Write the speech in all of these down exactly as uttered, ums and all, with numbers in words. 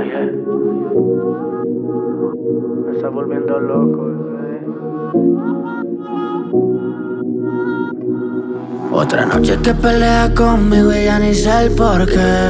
yeah. Me está volviendo loco, bebé. Otra noche que pelea conmigo y ya ni sé el porqué.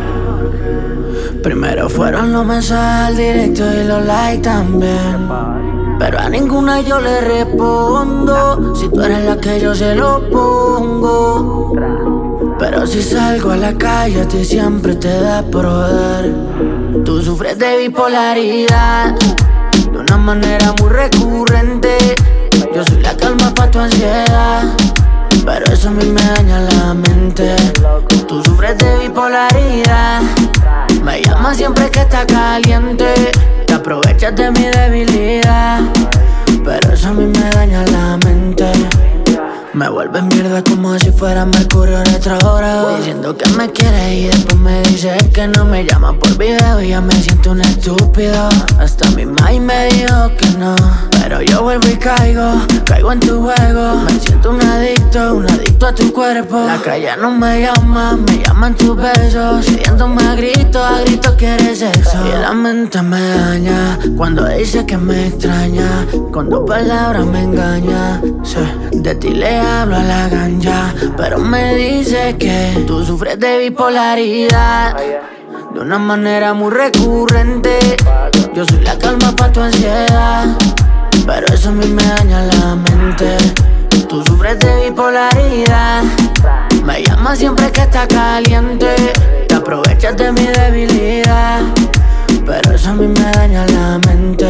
Primero fueron los mensajes al directo y los likes también, pero a ninguna yo le respondo. Si tú eres la que yo se lo pongo. Pero si salgo a la calle a ti siempre te da por joder. Tú sufres de bipolaridad de una manera muy recurrente. Yo soy la calma pa' tu ansiedad, pero eso a mí me daña la mente. Tú sufres de bipolaridad, me llamas siempre que está caliente. Te aprovechas de mi debilidad, pero eso a mí me daña la mente. Me vuelves mierda como si fuera Mercurio retrógrado, diciendo que me quieres y después me dices que no. Me llamas por video y ya me siento un estúpido. Hasta mi mai me dijo que no, pero yo vuelvo y caigo, caigo en tu juego. Me siento un adicto, un adicto a tu cuerpo. La calle no me llama, me llaman tus besos. Siguiéndome a grito, a grito quieres sexo. Y la mente me daña cuando dice que me extraña. Con dos palabras me engaña, sí. De ti le hablo a la ganja, pero me dice que tú sufres de bipolaridad de una manera muy recurrente. Yo soy la calma pa' tu ansiedad, pero eso a mí me daña la mente. Tú sufres de bipolaridad, me llamas siempre que está caliente. Te aprovechas de mi debilidad, pero eso a mí me daña la mente.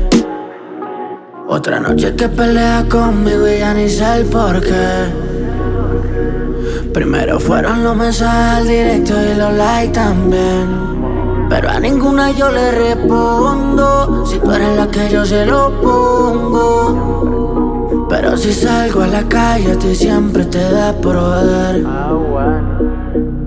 Otra noche que pelea conmigo y ya ni sé el porqué. Primero fueron los mensajes al directo y los likes también, pero a ninguna yo le respondo. Si tú eres la que yo se lo pongo. Pero si salgo a la calle a ti siempre te da por joder. Ah, bueno.